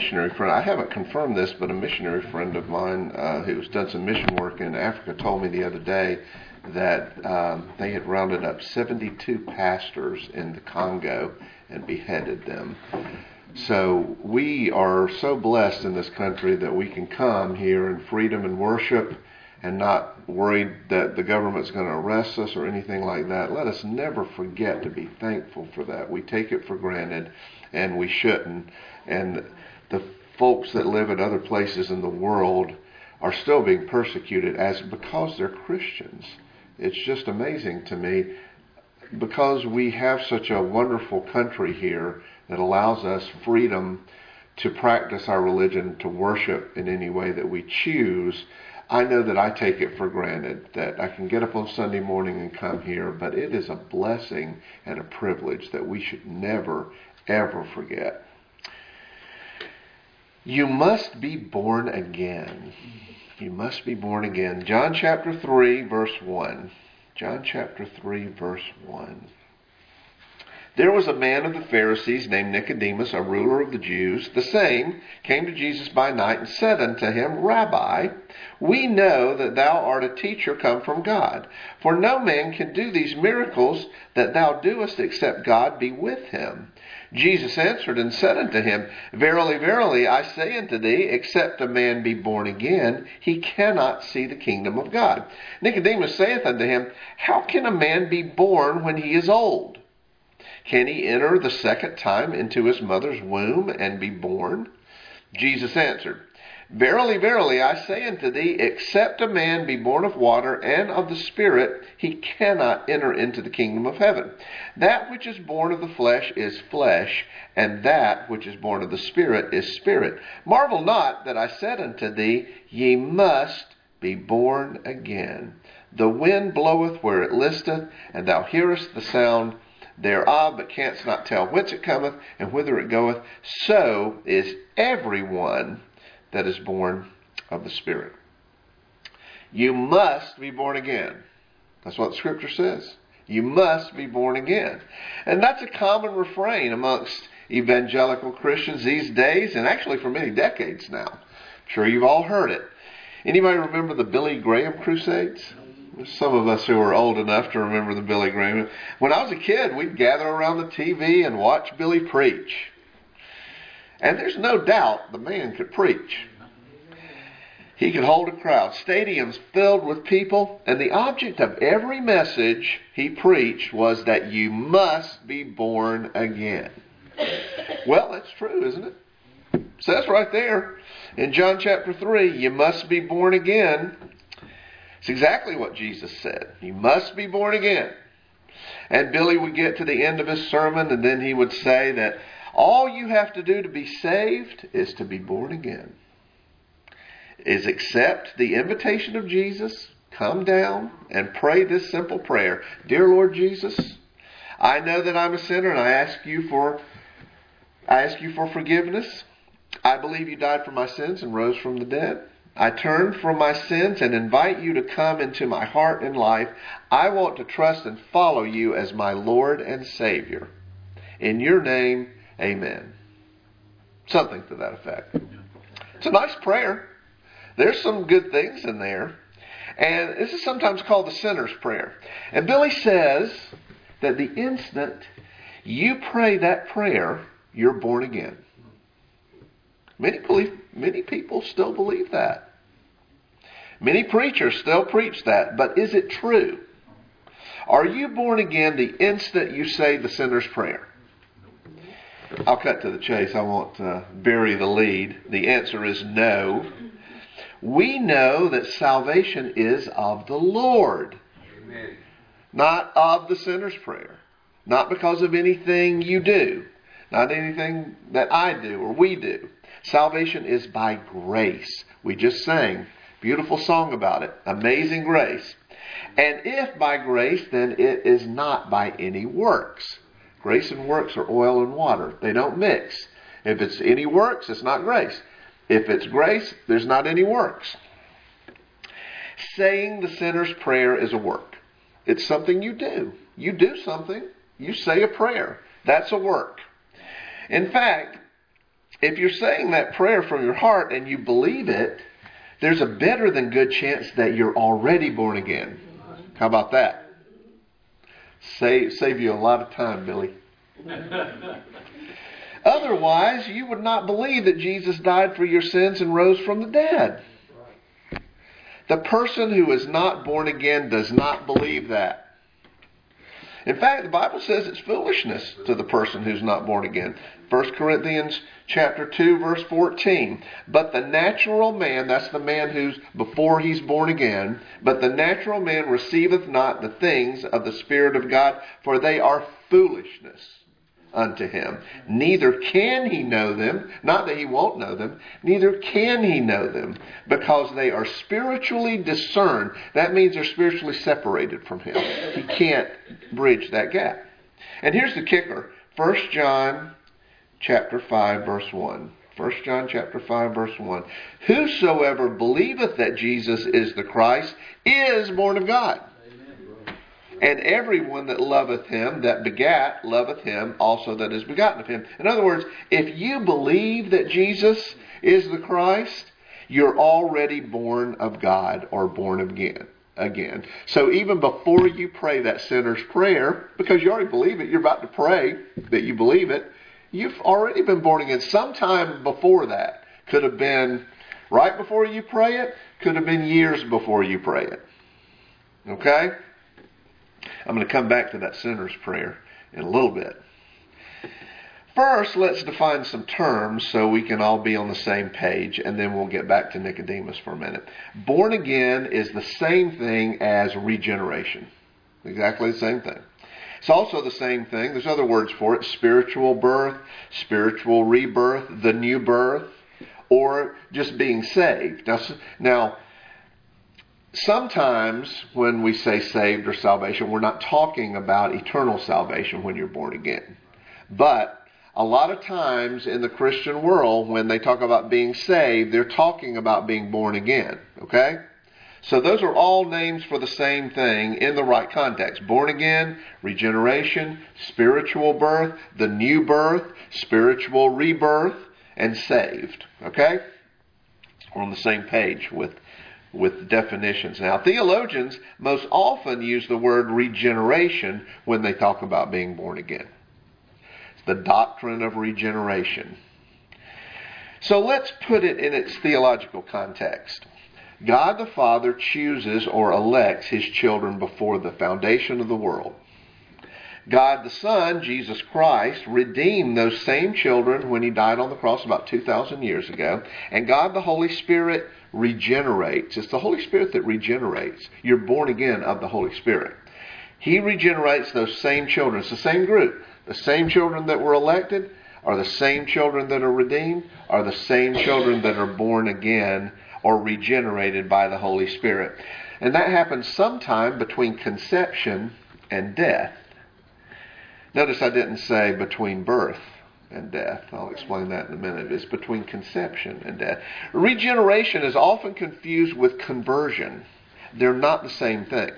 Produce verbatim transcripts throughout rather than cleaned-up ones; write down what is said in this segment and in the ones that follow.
missionary friend, I haven't confirmed this, but a missionary friend of mine uh, who's done some mission work in Africa told me the other day that um, they had rounded up seventy-two pastors in the Congo and beheaded them. So we are so blessed in this country that we can come here in freedom and worship and not worried that the government's going to arrest us or anything like that. Let us never forget to be thankful for that. We take it for granted, and we shouldn't. And the folks that live in other places in the world are still being persecuted as because they're Christians. It's just amazing to me, because we have such a wonderful country here that allows us freedom to practice our religion, to worship in any way that we choose. I know that I take it for granted that I can get up on Sunday morning and come here, but it is a blessing and a privilege that we should never, ever forget. You must be born again. You must be born again. John chapter three, verse one. John chapter three, verse one. There was a man of the Pharisees named Nicodemus, a ruler of the Jews. The same came to Jesus by night and said unto him, Rabbi, we know that thou art a teacher come from God. For no man can do these miracles that thou doest except God be with him. Jesus answered and said unto him, Verily, verily, I say unto thee, except a man be born again, he cannot see the kingdom of God. Nicodemus saith unto him, How can a man be born when he is old? Can he enter the second time into his mother's womb and be born? Jesus answered, Verily, verily, I say unto thee, except a man be born of water and of the Spirit, he cannot enter into the kingdom of heaven. That which is born of the flesh is flesh, and that which is born of the Spirit is spirit. Marvel not that I said unto thee, Ye must be born again. The wind bloweth where it listeth, and thou hearest the sound thereof, but canst not tell whence it cometh and whither it goeth. So is everyone that is born of the Spirit. You must be born again. That's what the Scripture says. You must be born again. And that's a common refrain amongst evangelical Christians these days, and actually for many decades now. I'm sure you've all heard it. Anybody remember the Billy Graham Crusades? Some of us who are old enough to remember the Billy Graham. When I was a kid, we'd gather around the T V and watch Billy preach. And there's no doubt the man could preach. He could hold a crowd. Stadiums filled with people. And the object of every message he preached was that you must be born again. Well, that's true, isn't it? It says right there in John chapter three, you must be born again. It's exactly what Jesus said. You must be born again. And Billy would get to the end of his sermon, and then he would say that all you have to do to be saved is to be born again. Is accept the invitation of Jesus, come down and pray this simple prayer. Dear Lord Jesus, I know that I'm a sinner, and I ask you for I ask you for forgiveness. I believe you died for my sins and rose from the dead. I turn from my sins and invite you to come into my heart and life. I want to trust and follow you as my Lord and Savior. In your name, amen. Something to that effect. It's a nice prayer. There's some good things in there. And this is sometimes called the sinner's prayer. And Billy says that the instant you pray that prayer, you're born again. Many believe, many people still believe that. Many preachers still preach that. But is it true? Are you born again the instant you say the sinner's prayer? I'll cut to the chase. I won't uh, bury the lead. The answer is no. We know that salvation is of the Lord. Amen. Not of the sinner's prayer. Not because of anything you do. Not anything that I do or we do. Salvation is by grace. We just sang a beautiful song about it. Amazing grace. And if by grace, then it is not by any works. Grace and works are oil and water. They don't mix. If it's any works, it's not grace. If it's grace, there's not any works. Saying the sinner's prayer is a work. It's something you do. You do something. You say a prayer. That's a work. In fact, if you're saying that prayer from your heart and you believe it, there's a better than good chance that you're already born again. How about that? Save, save you a lot of time, Billy. Otherwise, you would not believe that Jesus died for your sins and rose from the dead. The person who is not born again does not believe that. In fact, the Bible says it's foolishness to the person who's not born again. First Corinthians chapter two, verse fourteen. But the natural man, that's the man who's before he's born again, but the natural man receiveth not the things of the Spirit of God, for they are foolishness unto him. Neither can he know them, not that he won't know them, neither can he know them, because they are spiritually discerned. That means they're spiritually separated from him. He can't bridge that gap. And here's the kicker. First John chapter five, verse one. First John chapter five, verse one. Whosoever believeth that Jesus is the Christ is born of God. And everyone that loveth him, that begat, loveth him also that is begotten of him. In other words, if you believe that Jesus is the Christ, you're already born of God or born again. Again. So even before you pray that sinner's prayer, because you already believe it, you're about to pray that you believe it, you've already been born again. Sometime before that. Could have been right before you pray it, could have been years before you pray it. Okay? I'm going to come back to that sinner's prayer in a little bit. First, let's define some terms so we can all be on the same page, and then we'll get back to Nicodemus for a minute. Born again is the same thing as regeneration. Exactly the same thing. It's also the same thing. There's other words for it. Spiritual birth, spiritual rebirth, the new birth, or just being saved. Now, now sometimes when we say saved or salvation, we're not talking about eternal salvation when you're born again. But a lot of times in the Christian world, when they talk about being saved, they're talking about being born again. Okay? So those are all names for the same thing in the right context. Born again, regeneration, spiritual birth, the new birth, spiritual rebirth, and saved. Okay? We're on the same page with with definitions. Now, theologians most often use the word regeneration when they talk about being born again. It's the doctrine of regeneration. So let's put it in its theological context. God the Father chooses or elects His children before the foundation of the world. God the Son, Jesus Christ, redeemed those same children when He died on the cross about two thousand years ago. And God the Holy Spirit regenerates. It's the Holy Spirit that regenerates. You're born again of the Holy Spirit. He regenerates those same children. It's the same group. The same children that were elected are the same children that are redeemed, are the same children that are born again or regenerated by the Holy Spirit. And that happens sometime between conception and death. Notice I didn't say between birth and death. I'll explain that in a minute. It's between conception and death. Regeneration is often confused with conversion. They're not the same thing.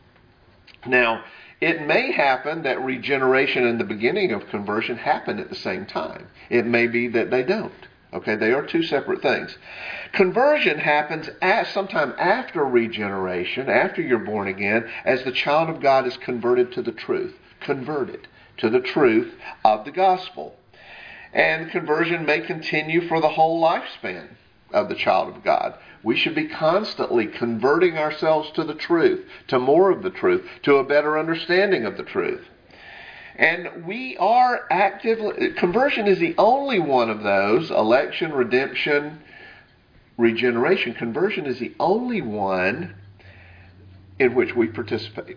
Now, it may happen that regeneration and the beginning of conversion happen at the same time. It may be that they don't. Okay, they are two separate things. Conversion happens at sometime after regeneration, after you're born again, as the child of God is converted to the truth. Converted to the truth of the gospel. And conversion may continue for the whole lifespan of the child of God. We should be constantly converting ourselves to the truth, to more of the truth, to a better understanding of the truth. And we are actively, conversion is the only one of those, election, redemption, regeneration. Conversion is the only one in which we participate.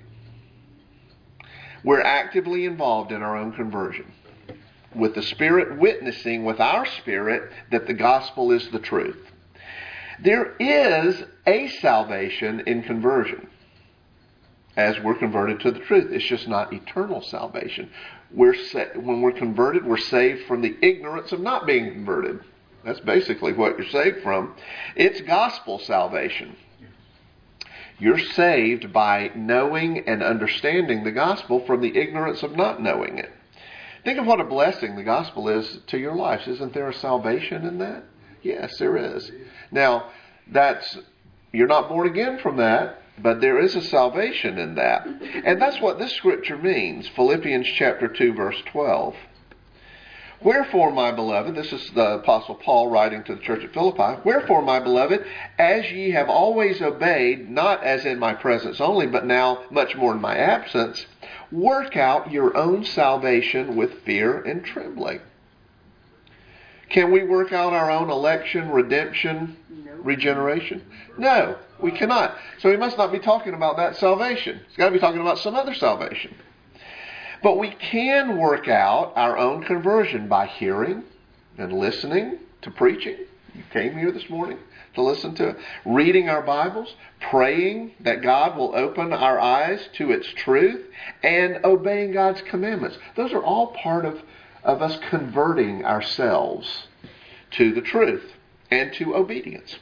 We're actively involved in our own conversion, with the Spirit witnessing with our spirit that the gospel is the truth. There is a salvation in conversion as we're converted to the truth. It's just not eternal salvation. We're sa- when we're converted, we're saved from the ignorance of not being converted. That's basically what you're saved from. It's gospel salvation. You're saved by knowing and understanding the gospel from the ignorance of not knowing it. Think of what a blessing the gospel is to your life. Isn't there a salvation in that? Yes, there is. Now, that's you're not born again from that, but there is a salvation in that. And that's what this scripture means. Philippians chapter two, verse twelve. Wherefore, my beloved, this is the Apostle Paul writing to the church at Philippi, wherefore, my beloved, as ye have always obeyed, not as in my presence only, but now much more in my absence, work out your own salvation with fear and trembling. Can we work out our own election, redemption, regeneration? No, we cannot. So he must not be talking about that salvation. He's got to be talking about some other salvation. But we can work out our own conversion by hearing and listening to preaching. You came here this morning to listen to it. Reading our Bibles, praying that God will open our eyes to its truth, and obeying God's commandments. Those are all part of, of us converting ourselves to the truth and to obedience.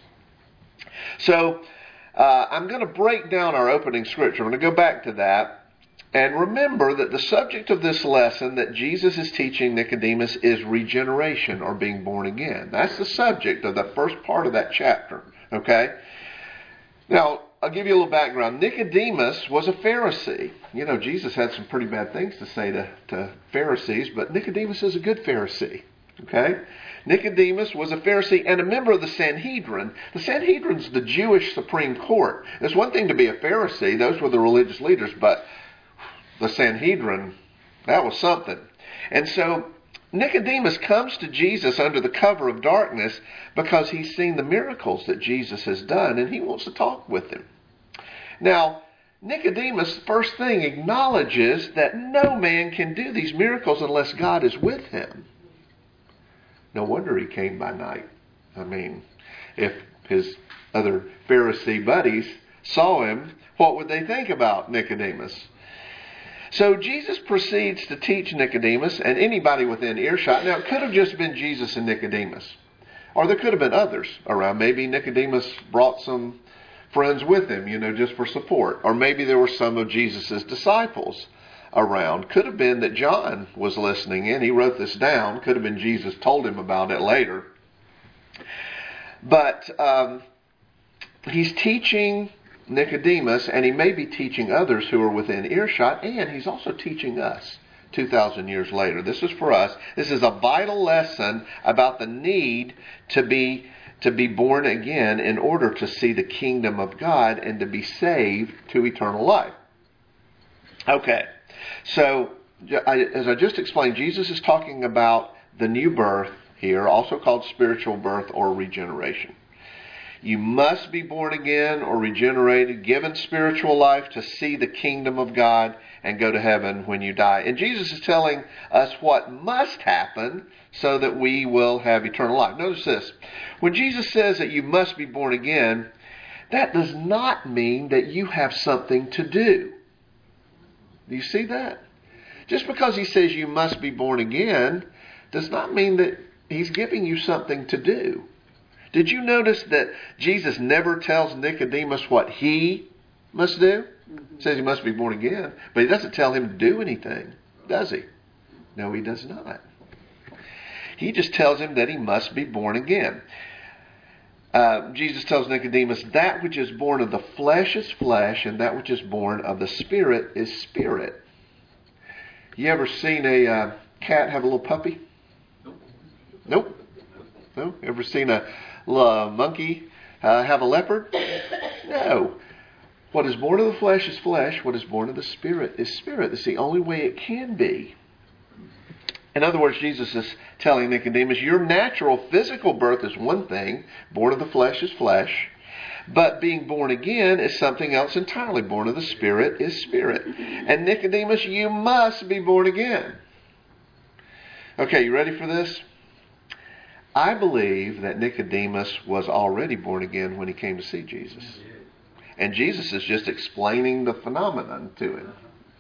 So uh, I'm going to break down our opening scripture. I'm going to go back to that. And remember that the subject of this lesson that Jesus is teaching Nicodemus is regeneration, or being born again. That's the subject of the first part of that chapter. Okay? Now, I'll give you a little background. Nicodemus was a Pharisee. You know, Jesus had some pretty bad things to say to, to Pharisees, but Nicodemus is a good Pharisee. Okay? Nicodemus was a Pharisee and a member of the Sanhedrin. The Sanhedrin's the Jewish Supreme Court. It's one thing to be a Pharisee. Those were the religious leaders, but the Sanhedrin, that was something. And so Nicodemus comes to Jesus under the cover of darkness because he's seen the miracles that Jesus has done, and he wants to talk with him. Now, Nicodemus, first thing, acknowledges that no man can do these miracles unless God is with him. No wonder he came by night. I mean, if his other Pharisee buddies saw him, what would they think about Nicodemus? So Jesus proceeds to teach Nicodemus and anybody within earshot. Now, it could have just been Jesus and Nicodemus. Or there could have been others around. Maybe Nicodemus brought some friends with him, you know, just for support. Or maybe there were some of Jesus' disciples around. Could have been that John was listening in. He wrote this down. Could have been Jesus told him about it later. But um, he's teaching Nicodemus, and he may be teaching others who are within earshot, and he's also teaching us two thousand years later. This is for us. This is a vital lesson about the need to be to be born again in order to see the kingdom of God and to be saved to eternal life. Okay, so I, as I just explained, Jesus is talking about the new birth here, also called spiritual birth or regeneration. You must be born again or regenerated, given spiritual life to see the kingdom of God and go to heaven when you die. And Jesus is telling us what must happen so that we will have eternal life. Notice this. When Jesus says that you must be born again, that does not mean that you have something to do. Do you see that? Just because he says you must be born again does not mean that he's giving you something to do. Did you notice that Jesus never tells Nicodemus what he must do? He says he must be born again, but he doesn't tell him to do anything, does he? No, he does not. He just tells him that he must be born again. Uh, Jesus tells Nicodemus, that which is born of the flesh is flesh, and that which is born of the spirit is spirit. You ever seen a uh, cat have a little puppy? Nope. Nope. No? Ever seen a uh, monkey uh, have a leopard? No. What is born of the flesh is flesh. What is born of the spirit is spirit. It's the only way it can be. In other words, Jesus is telling Nicodemus, your natural physical birth is one thing. Born of the flesh is flesh. But being born again is something else entirely. Born of the spirit is spirit. And Nicodemus, you must be born again. Okay, you ready for this? I believe that Nicodemus was already born again when he came to see Jesus. And Jesus is just explaining the phenomenon to him.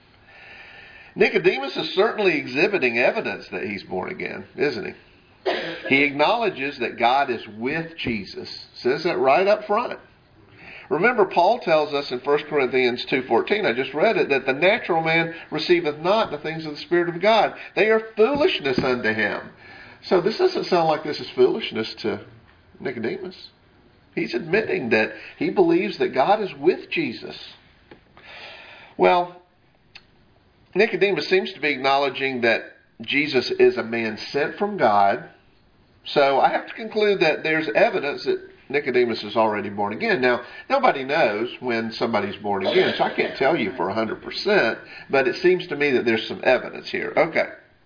Nicodemus is certainly exhibiting evidence that he's born again, isn't he? He acknowledges that God is with Jesus. Says that right up front. Remember, Paul tells us in First Corinthians two fourteen, I just read it, that the natural man receiveth not the things of the Spirit of God. They are foolishness unto him. So this doesn't sound like this is foolishness to Nicodemus. He's admitting that he believes that God is with Jesus. Well, Nicodemus seems to be acknowledging that Jesus is a man sent from God. So I have to conclude that there's evidence that Nicodemus is already born again. Now, nobody knows when somebody's born again, so I can't tell you for one hundred percent, but it seems to me that there's some evidence here. Okay.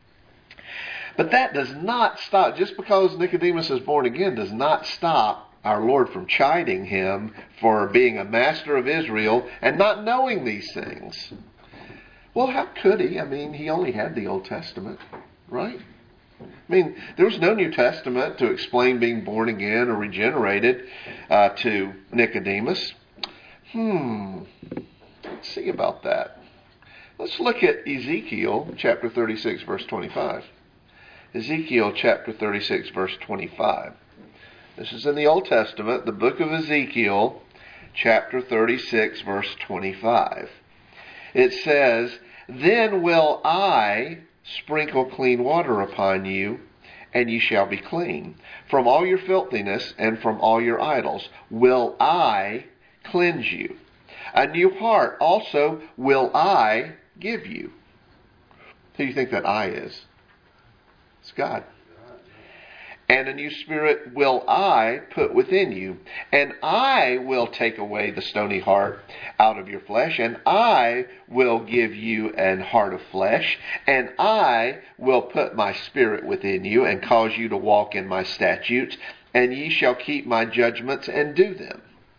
But that does not stop, just because Nicodemus is born again does not stop our Lord from chiding him for being a master of Israel and not knowing these things. Well, how could he? I mean, he only had the Old Testament, right? I mean, there was no New Testament to explain being born again or regenerated uh, to Nicodemus. Hmm, let's see about that. Let's look at Ezekiel chapter thirty-six, verse twenty-five. Ezekiel chapter thirty-six, verse twenty-five. This is in the Old Testament, the book of Ezekiel, chapter thirty-six, verse twenty-five. It says, "Then will I sprinkle clean water upon you, and ye shall be clean. From all your filthiness and from all your idols will I cleanse you. A new heart also will I give you." Who do you think that I is? It's God. "And a new spirit will I put within you, and I will take away the stony heart out of your flesh, and I will give you an heart of flesh, and I will put my spirit within you, and cause you to walk in my statutes, and ye shall keep my judgments and do them."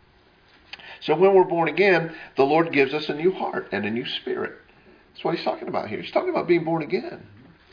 So when we're born again, the Lord gives us a new heart and a new spirit. That's what he's talking about here. He's talking about being born again.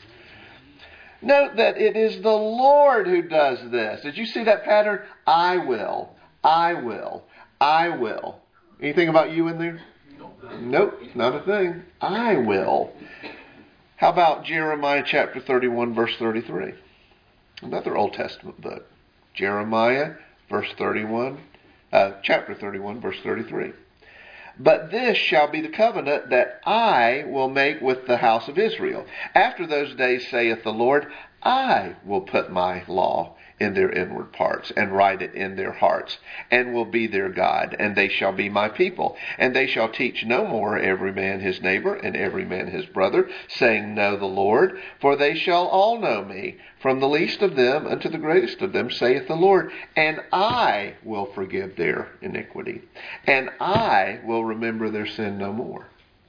Note that it is the Lord who does this. Did you see that pattern? I will, I will, I will. Anything about you in there? Nope, not a thing. I will. How about Jeremiah chapter thirty-one, verse thirty-three? Another Old Testament book. Jeremiah, verse thirty-one, uh, chapter thirty-one, verse thirty-three. "But this shall be the covenant that I will make with the house of Israel. After those days, saith the Lord, I will put my law in their inward parts, and write it in their hearts, and will be their God, and they shall be my people. And they shall teach no more every man his neighbor, and every man his brother, saying, Know the Lord, for they shall all know me, from the least of them unto the greatest of them, saith the Lord. And I will forgive their iniquity, and I will remember their sin no more."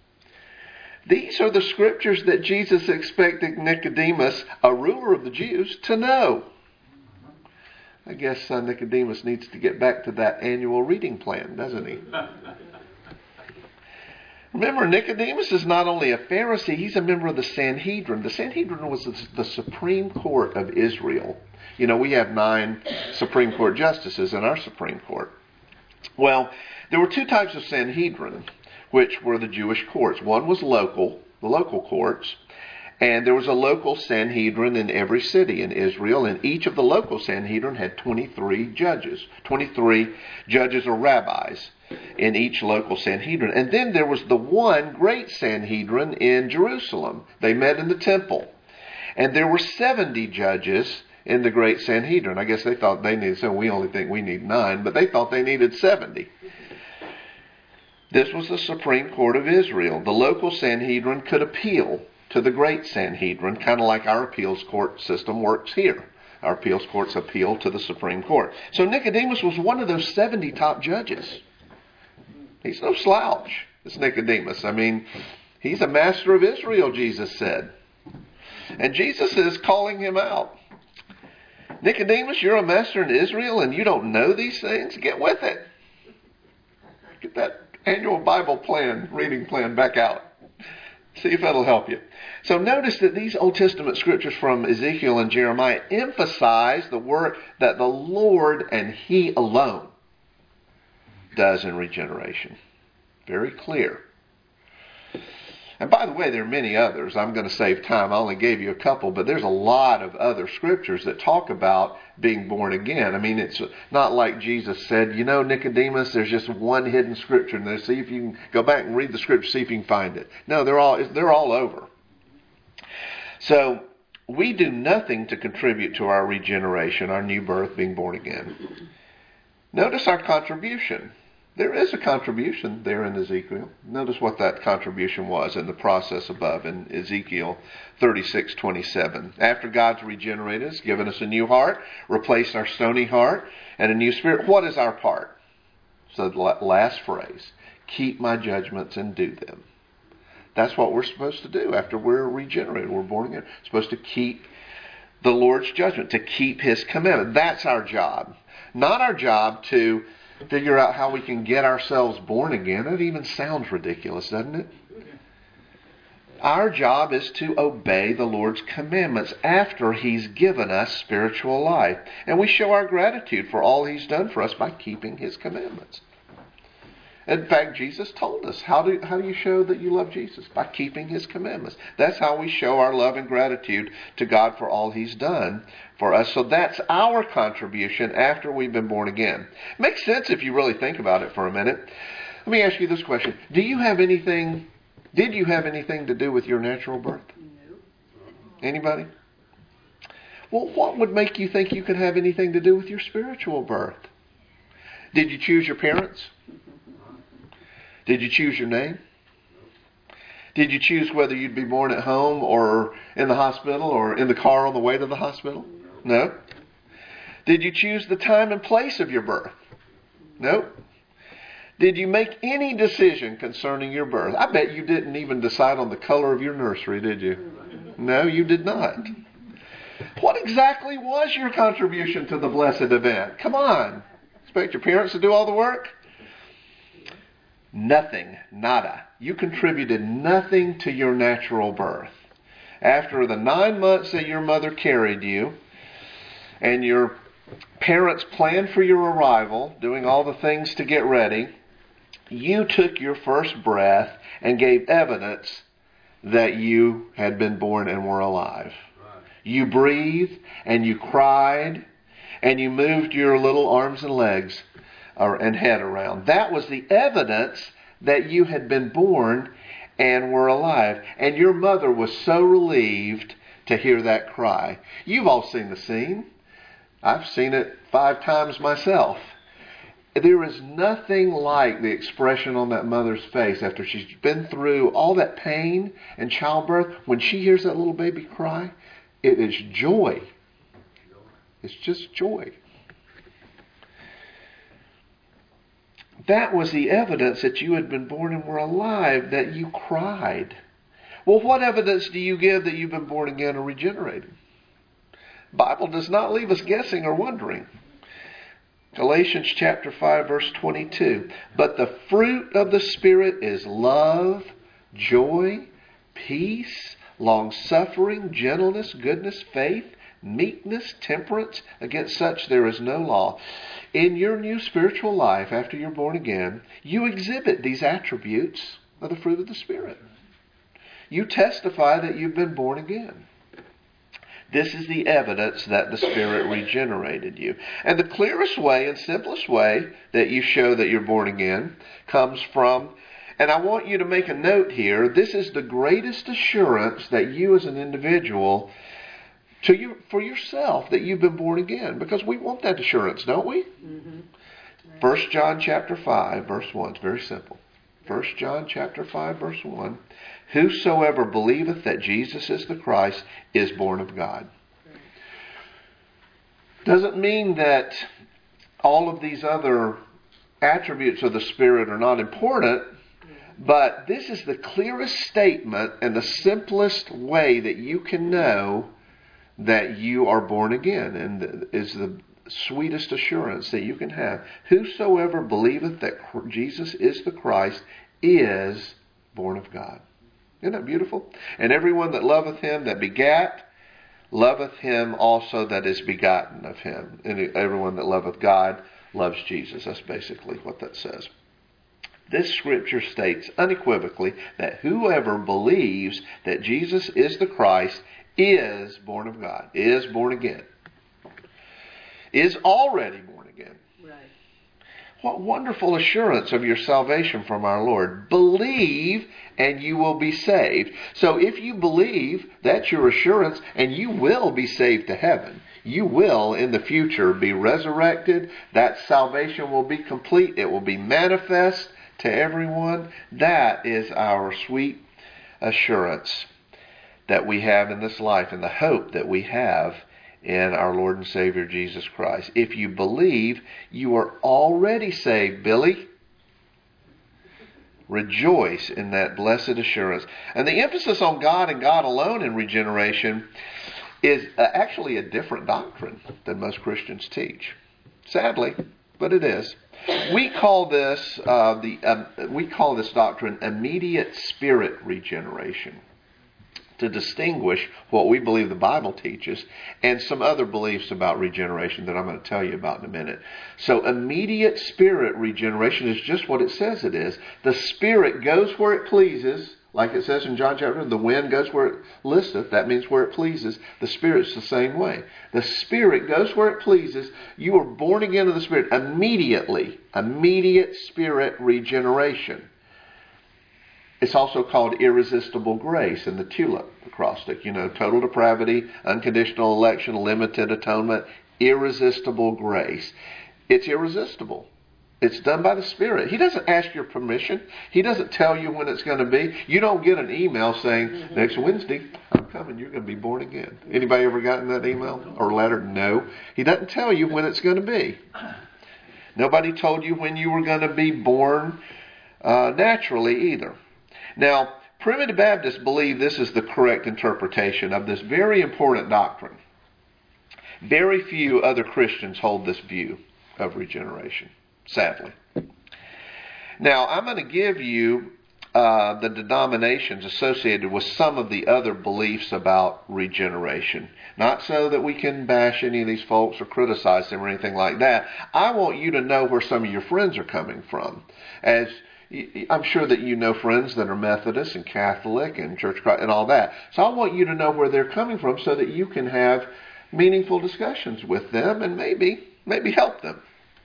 These are the scriptures that Jesus expected Nicodemus, a ruler of the Jews, to know. I guess uh, Nicodemus needs to get back to that annual reading plan, doesn't he? Remember, Nicodemus is not only a Pharisee, he's a member of the Sanhedrin. The Sanhedrin was the, the Supreme Court of Israel. You know, we have nine Supreme Court justices in our Supreme Court. Well, there were two types of Sanhedrin, which were the Jewish courts. One was local, the local courts, and there was a local Sanhedrin in every city in Israel, and each of the local Sanhedrin had twenty-three judges, twenty-three judges or rabbis in each local Sanhedrin. And then there was the one great Sanhedrin in Jerusalem. They met in the temple, and there were seventy judges in the great Sanhedrin. I guess they thought they needed, so we only think we need nine, but they thought they needed seventy. This was the Supreme Court of Israel. The local Sanhedrin could appeal to the great Sanhedrin, kind of like our appeals court system works here. Our appeals courts appeal to the Supreme Court. So Nicodemus was one of those seventy top judges. He's no slouch, this Nicodemus. I mean, he's a master of Israel, Jesus said. And Jesus is calling him out. Nicodemus, you're a master in Israel and you don't know these things? Get with it. Get that annual Bible plan, reading plan back out. See if that'll help you. So notice that these Old Testament scriptures from Ezekiel and Jeremiah emphasize the work that the Lord and He alone does in regeneration. Very clear. And by the way, there are many others. I'm going to save time. I only gave you a couple, but there's a lot of other scriptures that talk about being born again. I mean, it's not like Jesus said, you know, Nicodemus, there's just one hidden scripture in there. See if you can go back and read the scripture, see if you can find it. No, they're all they're all over. So we do nothing to contribute to our regeneration, our new birth, being born again. Notice our contribution. There is a contribution there in Ezekiel. Notice what that contribution was in the process above in Ezekiel thirty-six twenty-seven. After God's regenerated us, given us a new heart, replaced our stony heart, and a new spirit, what is our part? So the last phrase, keep my judgments and do them. That's what we're supposed to do after we're regenerated. We're born again. We're supposed to keep the Lord's judgment, to keep His commandment. That's our job. Not our job to figure out how we can get ourselves born again. That even sounds ridiculous, doesn't it? Our job is to obey the Lord's commandments after He's given us spiritual life. And we show our gratitude for all He's done for us by keeping His commandments. In fact, Jesus told us, how do, how do you show that you love Jesus? By keeping His commandments. That's how we show our love and gratitude to God for all He's done for us. So that's our contribution after we've been born again. Makes sense if you really think about it for a minute. Let me ask you this question. Do you have anything, did you have anything to do with your natural birth? No. Anybody? Well, what would make you think you could have anything to do with your spiritual birth? Did you choose your parents? Did you choose your name? Did you choose whether you'd be born at home or in the hospital or in the car on the way to the hospital? No. Did you choose the time and place of your birth? No. Did you make any decision concerning your birth? I bet you didn't even decide on the color of your nursery, did you? No, you did not. What exactly was your contribution to the blessed event? Come on. Expect your parents to do all the work? Nothing, nada. You contributed nothing to your natural birth. After the nine months that your mother carried you, and your parents planned for your arrival, doing all the things to get ready, you took your first breath and gave evidence that you had been born and were alive. You breathed, and you cried, and you moved your little arms and legs or, and head around. That was the evidence that you had been born and were alive. And your mother was so relieved to hear that cry. You've all seen the scene. I've seen it five times myself. There is nothing like the expression on that mother's face after she's been through all that pain and childbirth. When she hears that little baby cry, it is joy. It's just joy. That was the evidence that you had been born and were alive, that you cried. Well, what evidence do you give that you've been born again or regenerated? The Bible does not leave us guessing or wondering. Galatians chapter five, verse twenty-two. But the fruit of the Spirit is love, joy, peace, long-suffering, gentleness, goodness, faith, meekness, temperance. Against such there is no law. In your new spiritual life, after you're born again, you exhibit these attributes of the fruit of the Spirit. You testify that you've been born again. This is the evidence that the Spirit regenerated you. And the clearest way and simplest way that you show that you're born again comes from, and I want you to make a note here, this is the greatest assurance that you as an individual to you, for yourself, that you've been born again. Because we want that assurance, don't we? Mm-hmm. First John chapter five, verse one. It's very simple. First John chapter five, verse one. Whosoever believeth that Jesus is the Christ is born of God. Doesn't mean that all of these other attributes of the Spirit are not important, but this is the clearest statement and the simplest way that you can know that you are born again, and is the sweetest assurance that you can have. Whosoever believeth that Jesus is the Christ is born of God. Isn't that beautiful? And everyone that loveth him that begat, loveth him also that is begotten of him. And everyone that loveth God loves Jesus. That's basically what that says. This scripture states unequivocally that whoever believes that Jesus is the Christ is born of God, is born again, is already born again. Right. What wonderful assurance of your salvation from our Lord. Believe and you will be saved. So if you believe, that's your assurance, and you will be saved to heaven. You will in the future be resurrected. That salvation will be complete. It will be manifest to everyone. That is our sweet assurance that we have in this life, and the hope that we have in our Lord and Savior Jesus Christ. If you believe, you are already saved, Billy. Rejoice in that blessed assurance. And the emphasis on God and God alone in regeneration is actually a different doctrine than most Christians teach. Sadly, but it is. We call this uh, the um, we call this doctrine immediate spirit regeneration, to distinguish what we believe the Bible teaches and some other beliefs about regeneration that I'm going to tell you about in a minute. So immediate spirit regeneration is just what it says it is. The Spirit goes where it pleases, like it says in John chapter, the wind goes where it listeth. That means where it pleases. The Spirit's the same way. The Spirit goes where it pleases. You are born again of the Spirit immediately. Immediate spirit regeneration. It's also called irresistible grace in the tulip acrostic. You know, total depravity, unconditional election, limited atonement, irresistible grace. It's irresistible. It's done by the Spirit. He doesn't ask your permission. He doesn't tell you when it's going to be. You don't get an email saying, next Wednesday, I'm coming, you're going to be born again. Anybody ever gotten that email or letter? No. He doesn't tell you when it's going to be. Nobody told you when you were going to be born uh, naturally either. Now, Primitive Baptists believe this is the correct interpretation of this very important doctrine. Very few other Christians hold this view of regeneration, sadly. Now, I'm going to give you uh, the denominations associated with some of the other beliefs about regeneration. Not so that we can bash any of these folks or criticize them or anything like that. I want you to know where some of your friends are coming from. As I'm sure that you know friends that are Methodist and Catholic and Church of Christ and all that. So I want you to know where they're coming from so that you can have meaningful discussions with them and maybe maybe help them.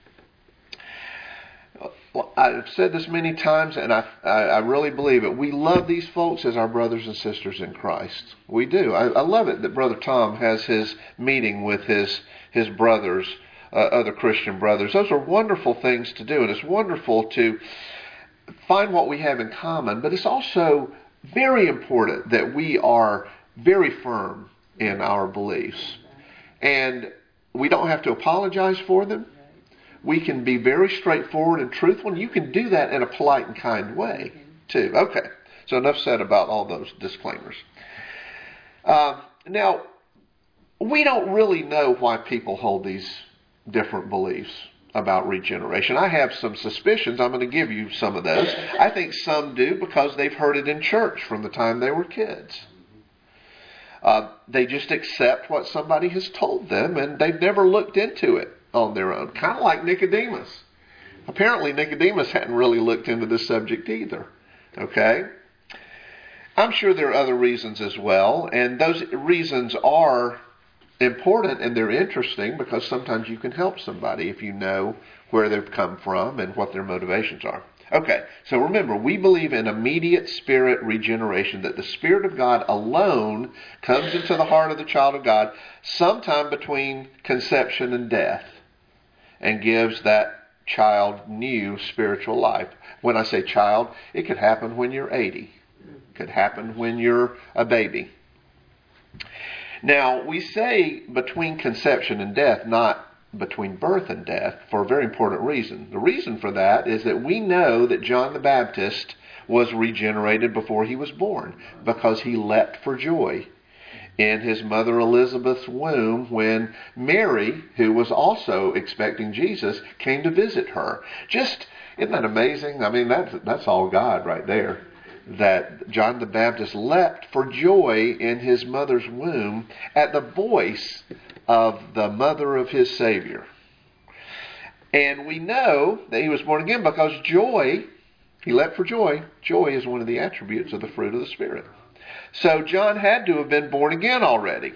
I've said this many times, and I, I really believe it. We love these folks as our brothers and sisters in Christ. We do. I, I love it that Brother Tom has his meeting with his his brothers, uh, other Christian brothers. Those are wonderful things to do, and it's wonderful to find what we have in common, but it's also very important that we are very firm in our beliefs. And we don't have to apologize for them. We can be very straightforward and truthful, and you can do that in a polite and kind way, too. Okay, so enough said about all those disclaimers. Uh, now, we don't really know why people hold these different beliefs about regeneration. I have some suspicions. I'm going to give you some of those. I think some do because they've heard it in church from the time they were kids. Uh, they just accept what somebody has told them, and they've never looked into it on their own. Kind of like Nicodemus. Apparently Nicodemus hadn't really looked into this subject either. Okay? I'm sure there are other reasons as well, and those reasons are important and they're interesting because sometimes you can help somebody if you know where they've come from and what their motivations are. Okay, so remember, we believe in immediate spirit regeneration, that the Spirit of God alone comes into the heart of the child of God sometime between conception and death and gives that child new spiritual life. When I say child, it could happen when you're eighty. It could happen when you're a baby. Now, we say between conception and death, not between birth and death, for a very important reason. The reason for that is that we know that John the Baptist was regenerated before he was born because he leapt for joy in his mother Elizabeth's womb when Mary, who was also expecting Jesus, came to visit her. Just, isn't that amazing? I mean, that's, that's all God right there. That John the Baptist leapt for joy in his mother's womb at the voice of the mother of his Savior. And we know that he was born again because joy He leapt for joy. Joy is one of the attributes of the fruit of the Spirit. So John had to have been born again already.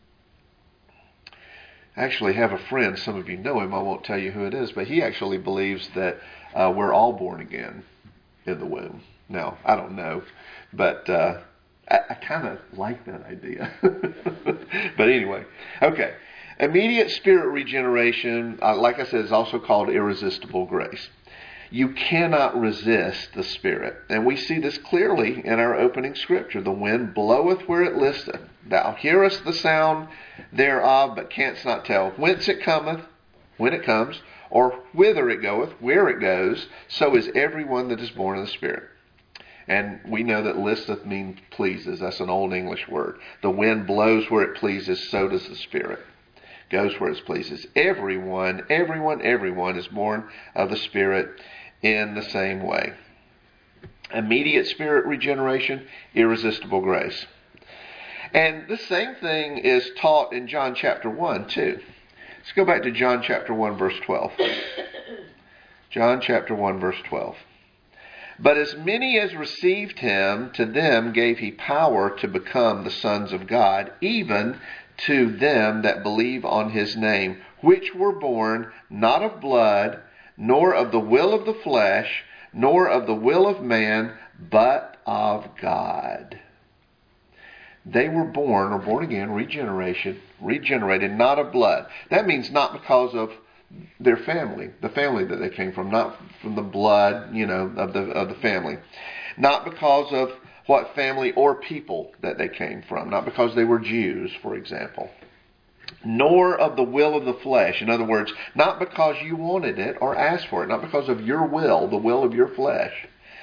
I actually have a friend, some of you know him, I won't tell you who it is, but he actually believes that uh, we're all born again in the womb. Now, I don't know, but uh, I, I kind of like that idea. But anyway, okay. Immediate spirit regeneration, uh, like I said, is also called irresistible grace. You cannot resist the Spirit. And we see this clearly in our opening scripture. The wind bloweth where it listeth. Thou hearest the sound thereof, but canst not tell whence it cometh, when it comes, or whither it goeth, where it goes. So is everyone that is born of the Spirit. And we know that listeth means pleases. That's an old English word. The wind blows where it pleases, so does the Spirit. Goes where it pleases. Everyone, everyone, everyone is born of the Spirit in the same way. Immediate spirit regeneration, irresistible grace. And the same thing is taught in John chapter one too. Let's go back to John chapter one verse twelve. John chapter one verse twelve. But as many as received him, to them gave he power to become the sons of God, even to them that believe on his name, which were born not of blood, nor of the will of the flesh, nor of the will of man, but of God. They were born, or born again, regeneration, regenerated, not of blood. That means not because of their family, the family that they came from, not from the blood, you know, of the of the family. Not because of what family or people that they came from, not because they were Jews, for example. Nor of the will of the flesh. In other words, not because you wanted it or asked for it, not because of your will, the will of your flesh.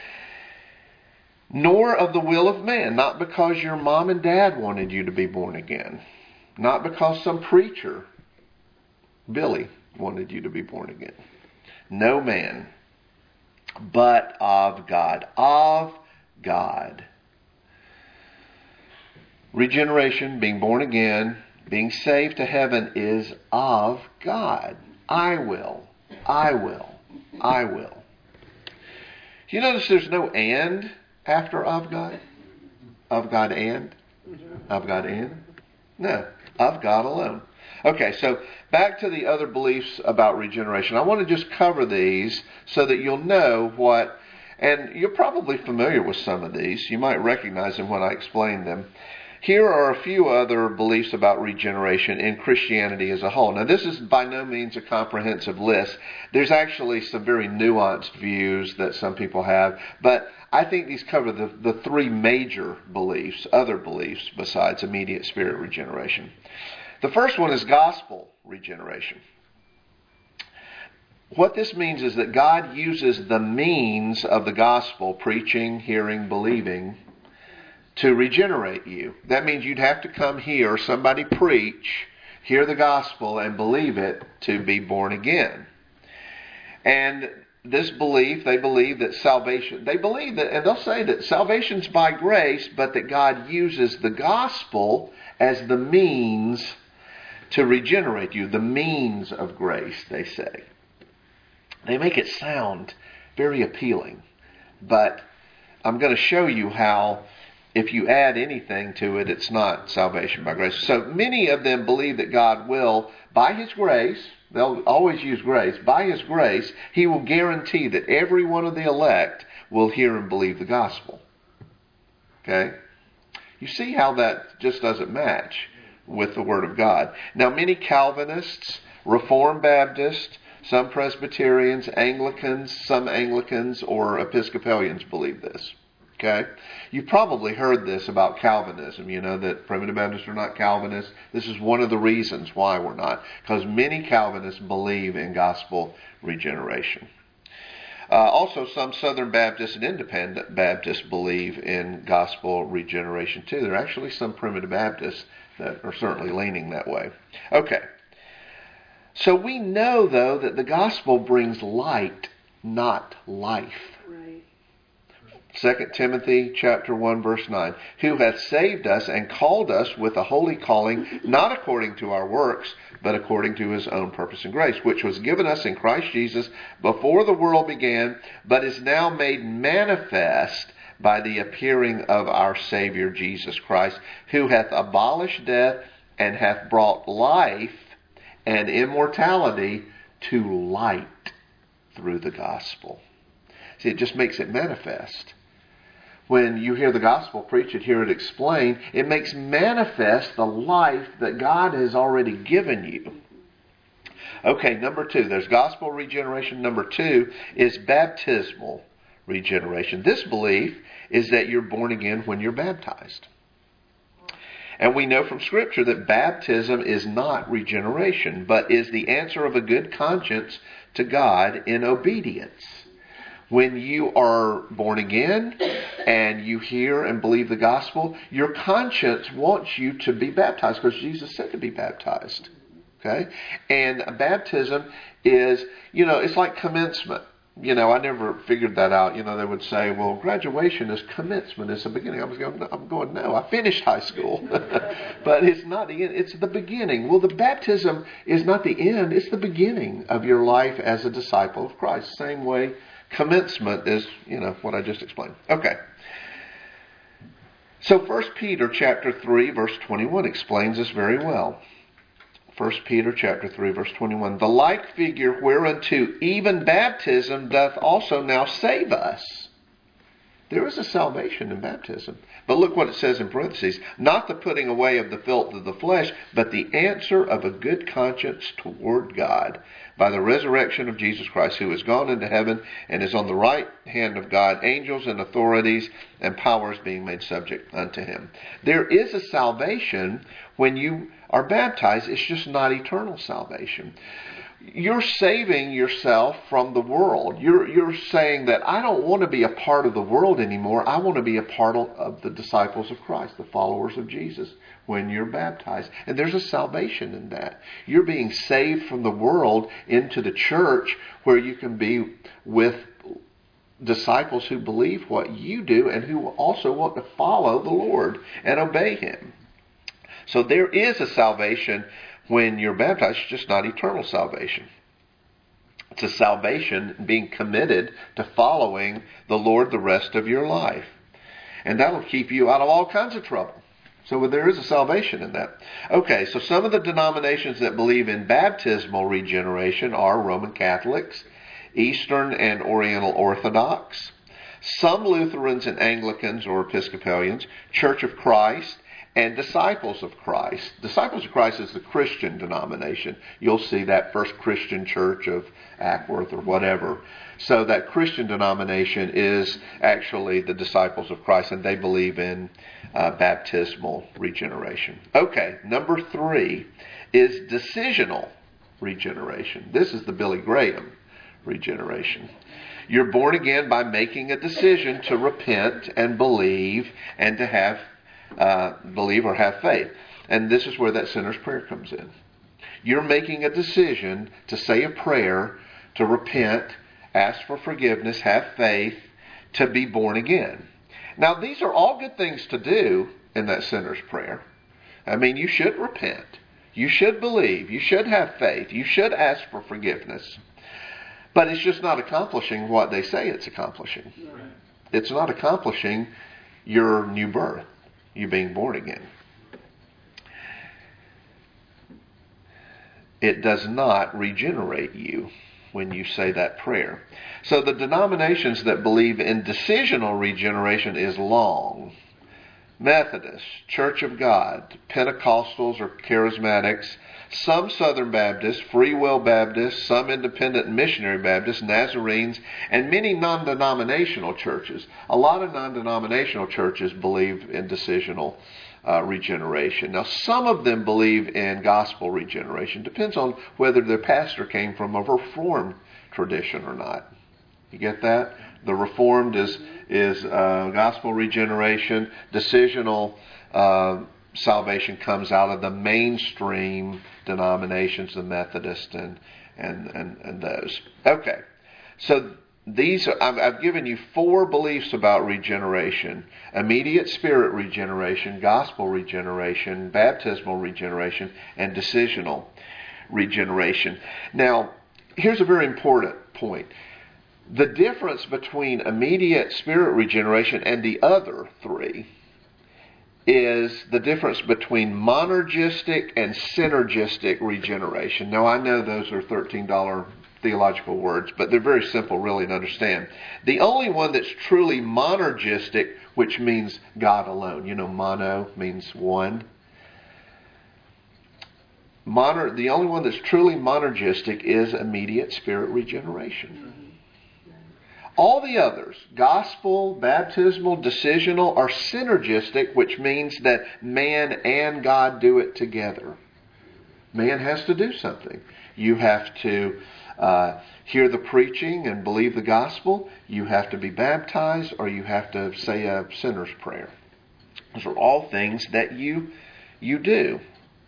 Nor of the will of man, not because your mom and dad wanted you to be born again. Not because some preacher, Billy, wanted you to be born again. No man, but of God. Of God. Regeneration, being born again, being saved to heaven is of God. I will, I will, I will. You notice there's no and after of God? Of God and? Of God and? No, of God alone. Okay, so back to the other beliefs about regeneration. I want to just cover these so that you'll know what, and you're probably familiar with some of these. You might recognize them when I explain them. Here are a few other beliefs about regeneration in Christianity as a whole. Now, this is by no means a comprehensive list. There's actually some very nuanced views that some people have, but I think these cover the, the three major beliefs, other beliefs besides immediate spirit regeneration. The first one is gospel regeneration. What this means is that God uses the means of the gospel, preaching, hearing, believing, to regenerate you. That means you'd have to come hear somebody preach, hear the gospel, and believe it to be born again. And this belief, they believe that salvation, they believe that, and they'll say that salvation's by grace, but that God uses the gospel as the means to regenerate you, the means of grace, they say. They make it sound very appealing, but I'm going to show you how if you add anything to it, it's not salvation by grace. So many of them believe that God will, by His grace, they'll always use grace, by His grace, He will guarantee that every one of the elect will hear and believe the gospel. Okay? You see how that just doesn't match with the Word of God. Now, many Calvinists, Reformed Baptists, some Presbyterians, Anglicans, some Anglicans, or Episcopalians believe this. Okay? You've probably heard this about Calvinism, you know, that Primitive Baptists are not Calvinists. This is one of the reasons why we're not. Because many Calvinists believe in gospel regeneration. Uh, also, some Southern Baptists and Independent Baptists believe in gospel regeneration too. There are actually some Primitive Baptists that are certainly leaning that way. Okay. So we know, though, that the gospel brings light, not life. Right. Second Timothy chapter one verse nine, who hath saved us and called us with a holy calling, not according to our works, but according to his own purpose and grace, which was given us in Christ Jesus before the world began, but is now made manifest by the appearing of our Savior Jesus Christ, who hath abolished death and hath brought life and immortality to light through the gospel. See, it just makes it manifest. When you hear the gospel preached, hear it explained, it makes manifest the life that God has already given you. Okay, number two, there's gospel regeneration. Number two is baptismal regeneration. This belief is that you're born again when you're baptized. And we know from Scripture that baptism is not regeneration, but is the answer of a good conscience to God in obedience. When you are born again and you hear and believe the gospel, your conscience wants you to be baptized because Jesus said to be baptized. Okay? And baptism is, you know, it's like commencement. You know, I never figured that out. You know, they would say, well, graduation is commencement. It's the beginning. I was going, no, I'm going, no, I finished high school. But it's not the end. It's the beginning. Well, the baptism is not the end. It's the beginning of your life as a disciple of Christ. Same way commencement is, you know, what I just explained. Okay. So First Peter chapter three, verse twenty-one explains this very well. First Peter chapter three, verse twenty-one. The like figure whereunto even baptism doth also now save us. There is a salvation in baptism. But look what it says in parentheses. Not the putting away of the filth of the flesh, but the answer of a good conscience toward God by the resurrection of Jesus Christ, who is gone into heaven and is on the right hand of God, angels and authorities and powers being made subject unto him. There is a salvation when you are baptized. It's just not eternal salvation. You're saving yourself from the world. You're, you're saying that I don't want to be a part of the world anymore. I want to be a part of the disciples of Christ, the followers of Jesus, when you're baptized. And there's a salvation in that. You're being saved from the world into the church where you can be with disciples who believe what you do and who also want to follow the Lord and obey him. So there is a salvation when you're baptized, it's just not eternal salvation. It's a salvation being committed to following the Lord the rest of your life. And that'll keep you out of all kinds of trouble. So there is a salvation in that. Okay, so some of the denominations that believe in baptismal regeneration are Roman Catholics, Eastern and Oriental Orthodox, some Lutherans and Anglicans or Episcopalians, Church of Christ, and Disciples of Christ. Disciples of Christ is the Christian denomination. You'll see that First Christian Church of Ackworth or whatever. So that Christian denomination is actually the Disciples of Christ, and they believe in uh, baptismal regeneration. Okay, number three is decisional regeneration. This is the Billy Graham regeneration. You're born again by making a decision to repent and believe and to have Uh, believe or have faith. And this is where that sinner's prayer comes in. You're making a decision to say a prayer, to repent, ask for forgiveness, have faith, to be born again. Now, these are all good things to do in that sinner's prayer. I mean, you should repent. You should believe. You should have faith. You should ask for forgiveness. But it's just not accomplishing what they say it's accomplishing. It's not accomplishing your new birth. You being born again. It does not regenerate you when you say that prayer. So the denominations that believe in decisional regeneration is long. Methodist, Church of God, Pentecostals or Charismatics, some Southern Baptists, Free Will Baptists, some Independent Missionary Baptists, Nazarenes, and many non-denominational churches. A lot of non-denominational churches believe in decisional uh, regeneration. Now, some of them believe in gospel regeneration. Depends on whether their pastor came from a Reformed tradition or not. You get that? The Reformed is is uh, gospel regeneration. Decisional uh, salvation comes out of the mainstream denominations, the Methodist and and and, and those. Okay, so these are, I've, I've given you four beliefs about regeneration: immediate spirit regeneration, gospel regeneration, baptismal regeneration, and decisional regeneration. Now, here's a very important point. The difference between immediate spirit regeneration and the other three is the difference between monergistic and synergistic regeneration. Now, I know those are thirteen dollars theological words, but they're very simple really to understand. The only one that's truly monergistic, which means God alone. You know, mono means one. Moner, the only one that's truly monergistic is immediate spirit regeneration. All the others, gospel, baptismal, decisional, are synergistic, which means that man and God do it together. Man has to do something. You have to uh, hear the preaching and believe the gospel. You have to be baptized, or you have to say a sinner's prayer. Those are all things that you you do.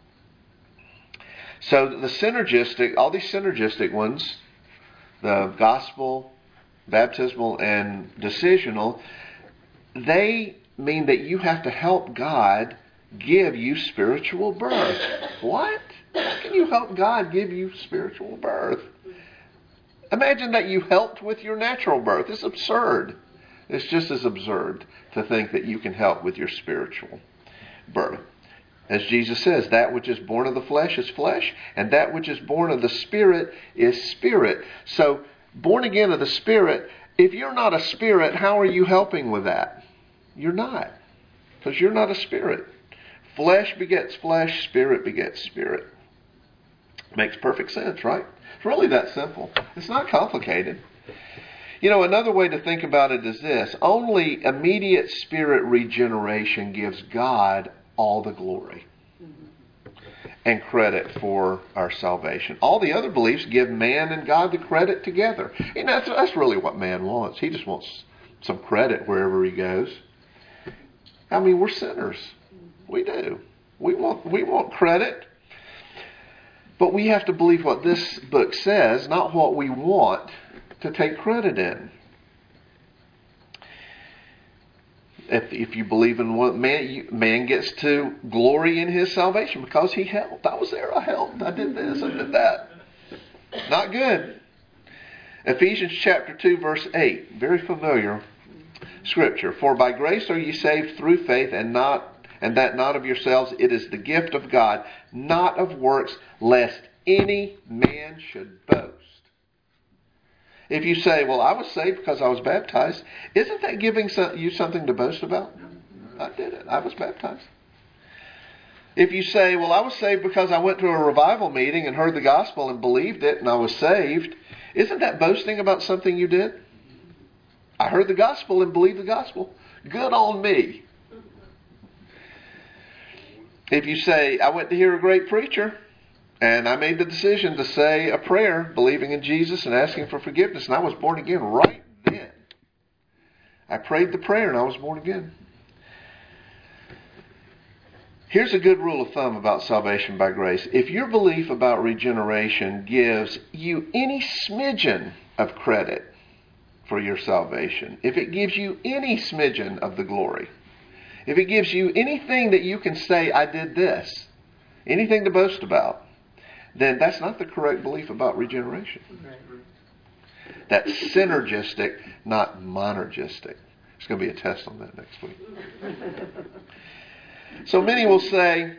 So the synergistic, all these synergistic ones, the gospel, baptismal, and decisional, they mean that you have to help God give you spiritual birth. What? How can you help God give you spiritual birth? Imagine that you helped with your natural birth. It's absurd. It's just as absurd to think that you can help with your spiritual birth. As Jesus says, that which is born of the flesh is flesh, and that which is born of the Spirit is spirit. So, born again of the Spirit, if you're not a spirit, how are you helping with that? You're not. Because you're not a spirit. Flesh begets flesh, spirit begets spirit. Makes perfect sense, right? It's really that simple. It's not complicated. You know, another way to think about it is this. Only immediate spirit regeneration gives God all the glory and credit for our salvation. All the other beliefs give man and God the credit together. And that's, that's really what man wants. He just wants some credit wherever he goes. I mean, we're sinners. We do. We want, we want credit. But we have to believe what this book says, not what we want to take credit in. If, if you believe in what man, you, man gets to glory in his salvation because he helped. I was there, I helped, I did this, I did that. Not good. Ephesians chapter two, verse eight, very familiar scripture. For by grace are ye saved through faith, and not and that not of yourselves, it is the gift of God, not of works, lest any man should boast. If you say, well, I was saved because I was baptized, isn't that giving you something to boast about? I did it. I was baptized. If you say, well, I was saved because I went to a revival meeting and heard the gospel and believed it and I was saved, isn't that boasting about something you did? I heard the gospel and believed the gospel. Good on me. If you say, I went to hear a great preacher, and I made the decision to say a prayer, believing in Jesus and asking for forgiveness, and I was born again right then. I prayed the prayer and I was born again. Here's a good rule of thumb about salvation by grace. If your belief about regeneration gives you any smidgen of credit for your salvation, if it gives you any smidgen of the glory, if it gives you anything that you can say, I did this, anything to boast about, then that's not the correct belief about regeneration. That's synergistic, not monergistic. There's going to be a test on that next week. So many will say,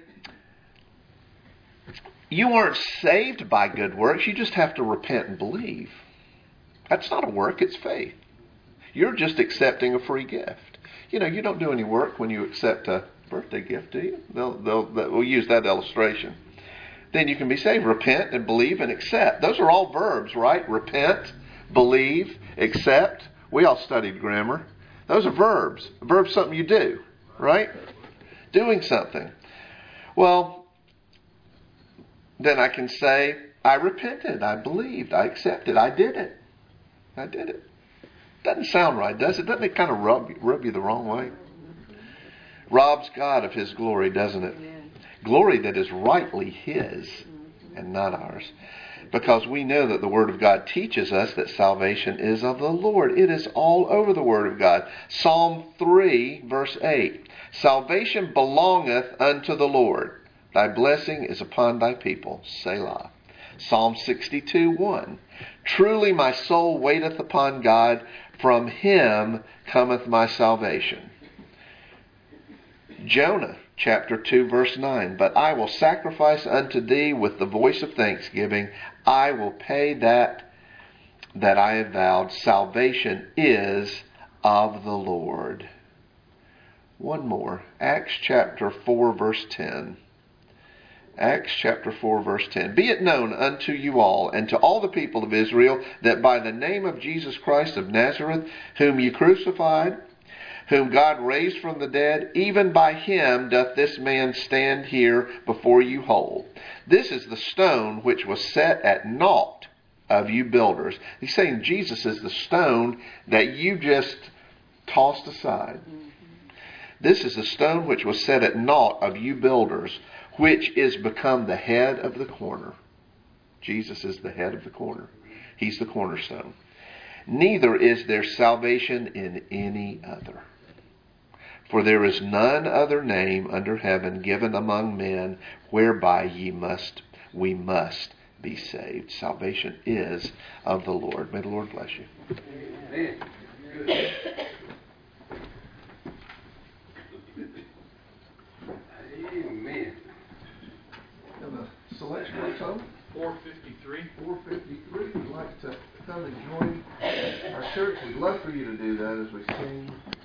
you aren't saved by good works, you just have to repent and believe. That's not a work, it's faith. You're just accepting a free gift. You know, you don't do any work when you accept a birthday gift, do you? They'll, they'll, they'll, we'll use that illustration. Then you can be saved. Repent and believe and accept. Those are all verbs, right? Repent, believe, accept. We all studied grammar. Those are verbs. A verb's something you do, right? Doing something. Well, then I can say, I repented, I believed, I accepted, I did it. I did it. Doesn't sound right, does it? Doesn't it kind of rub, rub you the wrong way? Robs God of His glory, doesn't it? Glory that is rightly His and not ours. because we know that the Word of God teaches us that salvation is of the Lord. It is all over the Word of God. Psalm three, verse eight. Salvation belongeth unto the Lord. Thy blessing is upon thy people. Selah. Psalm sixty-two, one. Truly my soul waiteth upon God. From him cometh my salvation. Jonah chapter two, verse nine. But I will sacrifice unto thee with the voice of thanksgiving. I will pay that that I have vowed. Salvation is of the Lord. One more. Acts chapter four, verse ten. Acts chapter four, verse ten. Be it known unto you all, and to all the people of Israel, that by the name of Jesus Christ of Nazareth, whom ye crucified, whom God raised from the dead, even by him doth this man stand here before you whole. This is the stone which was set at naught of you builders. He's saying Jesus is the stone that you just tossed aside. This is the stone which was set at naught of you builders, which is become the head of the corner. Jesus is the head of the corner. He's the cornerstone. Neither is there salvation in any other. For there is none other name under heaven given among men whereby ye must, we must be saved. Salvation is of the Lord. May the Lord bless you. Amen. Amen. Have a selection or something? four fifty-three. four fifty-three. If you'd like to come and join our church, we'd love for you to do that as we sing.